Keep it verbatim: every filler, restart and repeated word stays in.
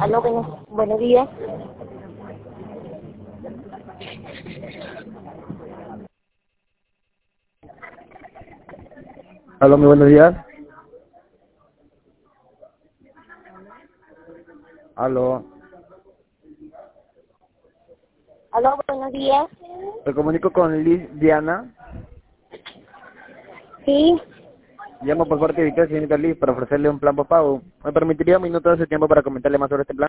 Aló, buenos, buenos días. Aló, muy buenos días. Aló, Aló, buenos días. me comunico con Liz Diana. Sí, Llamo por parte de Victoria, señorita Liz, para ofrecerle un plan por pago. ¿Me permitiría un minuto de su tiempo para comentarle más sobre este plan?